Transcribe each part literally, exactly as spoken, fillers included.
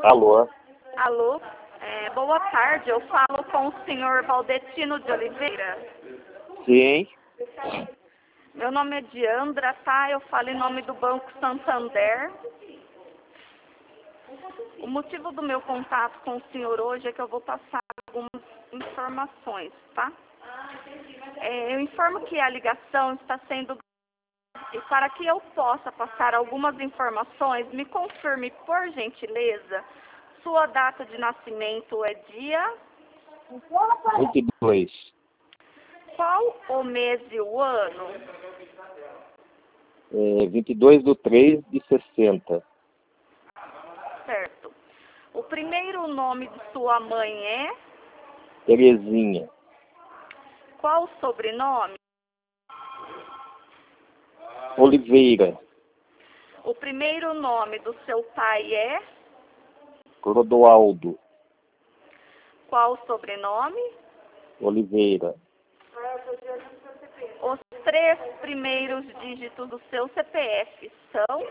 Alô? Alô, é, boa tarde, eu falo com o senhor Valdetino de Oliveira. Sim. Meu nome é Diandra, tá? Eu falo em nome do Banco Santander. O motivo do meu contato com o senhor hoje é que eu vou passar algumas informações, tá? É, eu informo que a ligação está sendo... E para que eu possa passar algumas informações, me confirme, por gentileza, sua data de nascimento é dia... vinte e dois. Qual o mês e o ano? É, vinte e dois do três de sessenta. Certo. O primeiro nome de sua mãe é? Terezinha. Qual o sobrenome? Oliveira. O primeiro nome do seu pai é? Clodoaldo. Qual o sobrenome? Oliveira. Os três primeiros dígitos do seu C P F são?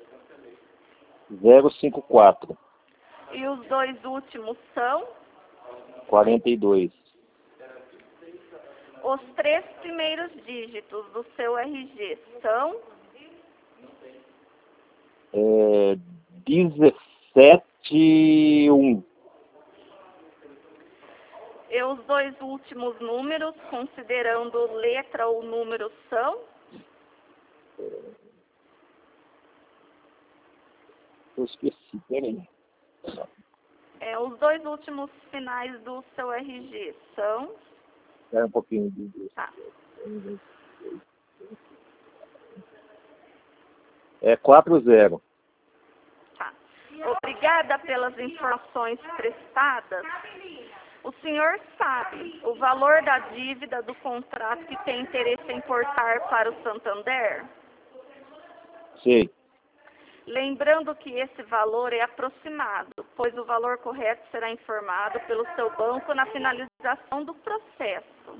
zero cinco quatro. E os dois últimos são? quarenta e dois. Os três primeiros dígitos do seu R G são? É, dezessete um. E os dois últimos números, considerando letra ou número, são? Eu esqueci, peraí. É, os dois últimos finais do seu R G são? Espera um pouquinho. De... Tá. É quatro zero. Tá. Obrigada pelas informações prestadas. O senhor sabe o valor da dívida do contrato que tem interesse em importar para o Santander? Sei. Lembrando que esse valor é aproximado, pois o valor correto será informado pelo seu banco na finalização do processo.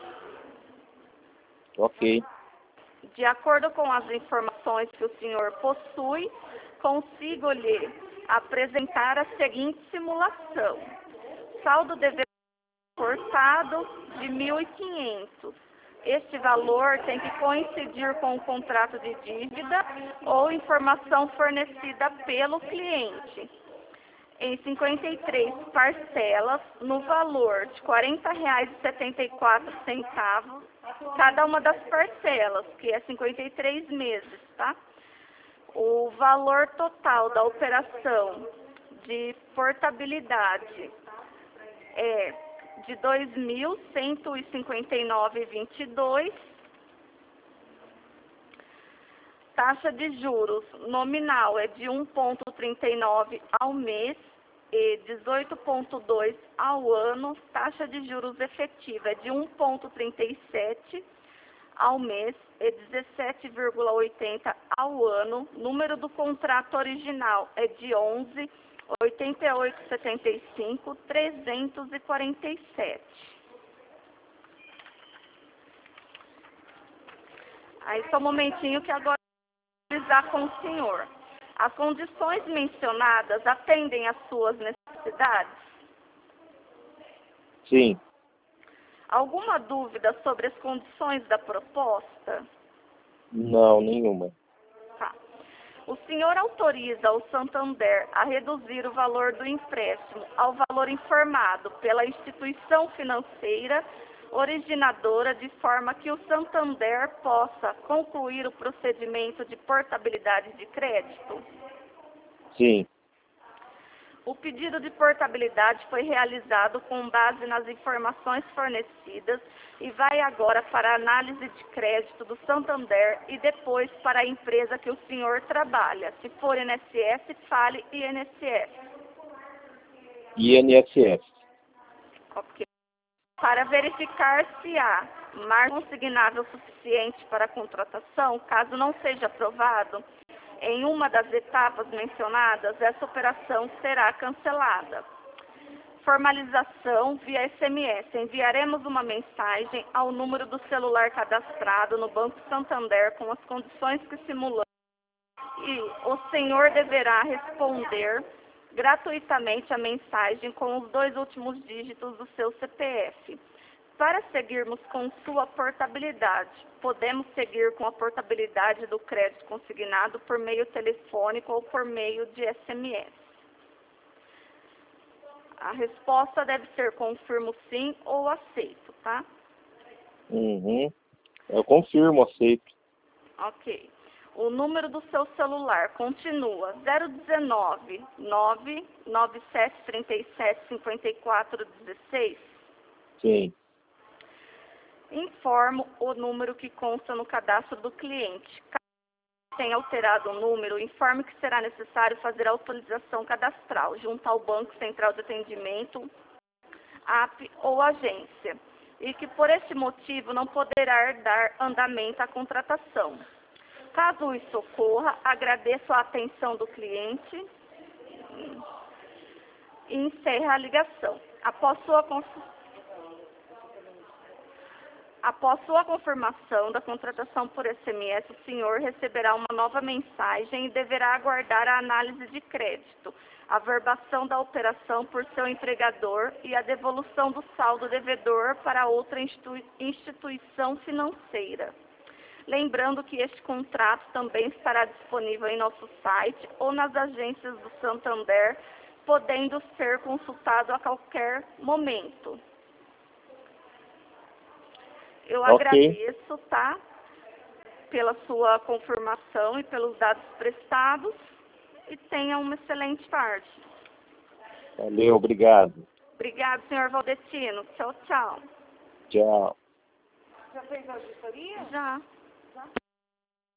Ok. De acordo com as informações que o senhor possui, consigo-lhe apresentar a seguinte simulação. Saldo devedor cortado de mil e quinhentos. Este valor tem que coincidir com o contrato de dívida ou informação fornecida pelo cliente. Em cinquenta e três parcelas, no valor de quarenta reais e setenta e quatro centavos, cada uma das parcelas, que é cinquenta e três meses, tá? O valor total da operação de portabilidade é de dois mil cento e cinquenta e nove vírgula vinte e dois. Taxa de juros nominal é de um vírgula trinta e nove ao mês e dezoito vírgula dois ao ano. Taxa de juros efetiva é de um vírgula trinta e sete ao mês e dezessete vírgula oitenta ao ano. Número do contrato original é de onze, oitenta e oito, setenta e cinco, trezentos e quarenta e sete. Aí só um momentinho que agora eu vou analisar com o senhor. As condições mencionadas atendem às suas necessidades? Sim. Alguma dúvida sobre as condições da proposta? Não, nenhuma. Tá. O senhor autoriza o Santander a reduzir o valor do empréstimo ao valor informado pela instituição financeira originadora, de forma que o Santander possa concluir o procedimento de portabilidade de crédito? Sim. O pedido de portabilidade foi realizado com base nas informações fornecidas e vai agora para a análise de crédito do Santander e depois para a empresa que o senhor trabalha. Se for I N S S, fale I N S S. I N S S. Ok. Para verificar se há margem consignável suficiente para a contratação, caso não seja aprovado em uma das etapas mencionadas, essa operação será cancelada. Formalização via S M S. Enviaremos uma mensagem ao número do celular cadastrado no Banco Santander com as condições que simulamos e o senhor deverá responder gratuitamente a mensagem com os dois últimos dígitos do seu C P F. Para seguirmos com sua portabilidade, podemos seguir com a portabilidade do crédito consignado por meio telefônico ou por meio de S M S. A resposta deve ser confirmo sim ou aceito, tá? Uhum. Eu confirmo, aceito. Ok. O número do seu celular continua zero um nove, nove nove sete três sete cinco quatro um seis? Sim. Informo o número que consta no cadastro do cliente. Caso tenha alterado o número, informe que será necessário fazer a atualização cadastral junto ao Banco Central de Atendimento, A P ou agência, e que por este motivo não poderá dar andamento à contratação. Caso isso ocorra, agradeço a atenção do cliente e encerra a ligação. Após sua, Após sua confirmação da contratação por S M S, o senhor receberá uma nova mensagem e deverá aguardar a análise de crédito, a verbação da operação por seu empregador e a devolução do saldo devedor para outra institui- instituição financeira. Lembrando que este contrato também estará disponível em nosso site ou nas agências do Santander, podendo ser consultado a qualquer momento. Eu Ok. agradeço, tá? Pela sua confirmação e pelos dados prestados e tenha uma excelente tarde. Valeu, obrigado. Obrigado, senhor Valdetino. Tchau, tchau. Tchau. Já fez a auditoria? Já. Já.